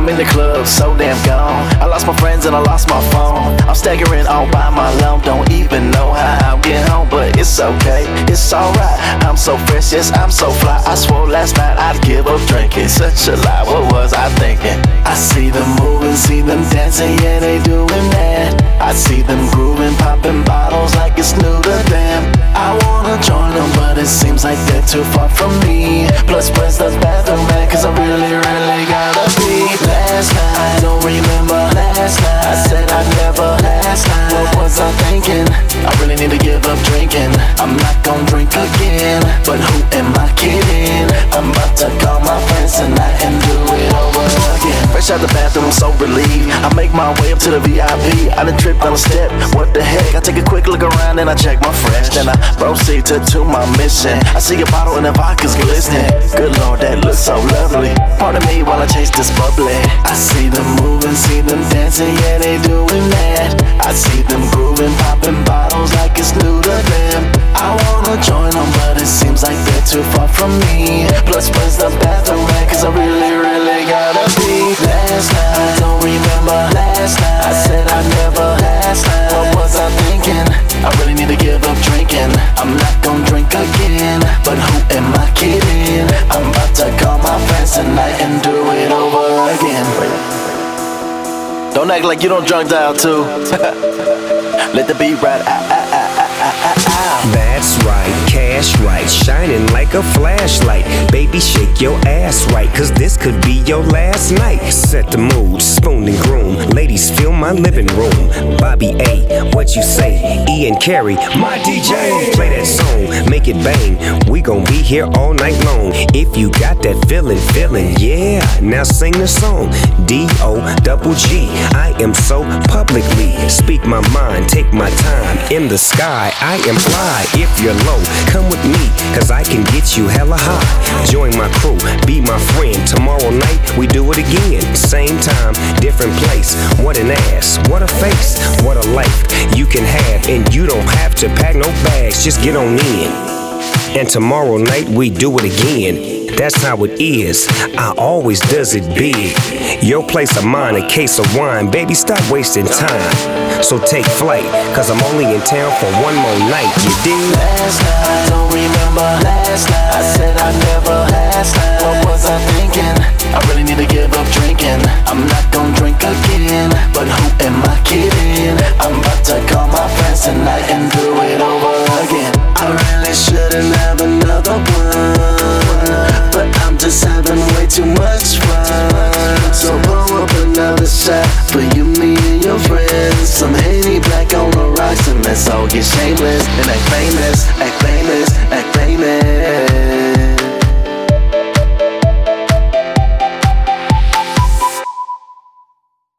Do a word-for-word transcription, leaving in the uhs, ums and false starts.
I'm in the club, so damn gone. I lost my friends and I lost my phone. I'm staggering all by my loan. Don't even know how I'll get home, but it's okay, it's alright. I'm so fresh, yes, I'm so fly. I swore last night I'd give up drinking. Such a lie, what was I thinking? I see them moving, see them dancing, yeah, they doing that. I see them grooving, popping bottles like it's new to them. I wanna join them, but it seems like they're too far from me. Plus, where's the bathroom at? Cause I really, really gotta be. Last night, I don't remember last night. I said I'd never last night. What was I thinking? I really need to give up drinking. I'm not gonna drink again, but who am I kidding? I'm about to call my friends tonight and do it over again. Fresh out the bathroom, I'm so relieved. I make my way up to the V I P. I done tripped on a step, what the heck? I take a quick look around and I check my fresh. Then I proceed to, to my mission. I see a bottle and the vodka's glistening. Good Lord, that looks so lovely. Pardon me while I chase this bubbly. I see them moving, see them dancing, yeah, they doing that. I see them grooving, popping bottles like it's new to them. I wanna join them, but it seems like they're too far from me. Plus, where's the bathroom at? Cause I really, really gotta be. Last night, I don't remember last night. I said I'd never last night. What was I thinking? I really need to give up drinking. I'm not gonna drink again, but who am I kidding? I'm about to call my friends tonight and do it over again. Don't act like you don't drunk dial too. Let the beat ride. Ah, ah, ah, ah, ah, ah. That's right, cash right, shining like a flashlight. Baby, shake your ass right, cause this could be your last night. Set the mood, spoon and groom. Ladies, fill my living room. Bobby A, what you say? Ian Carey, my D J. Play that song, make it bang. We gon' be here all night long. If you got that feeling, feeling, yeah. Now sing the song. D O double G. I am so publicly. Speak my mind, take my time. In the sky, I am fly. If you're low, come with me, cause I can get you hella high. Join my crew, be my friend. Tomorrow night, we do it again. Same time, different place. What an ass, what a face, what a life you can have. And you don't have to pack no bags, just get on in. And tomorrow night, we do it again. That's how it is, I always does it big. Your place of mine, a case of wine. Baby, stop wasting time. So take flight, cause I'm only in town for one more night, you dig? Last night, I don't remember last night. I said I'd never last night. What was I thinking? I really need to give up drinking. I'm not gonna drink again, but who am I kidding? I'm about to call my friends tonight and do it over again. I really shouldn't have another one, but I'm just having way too much fun. So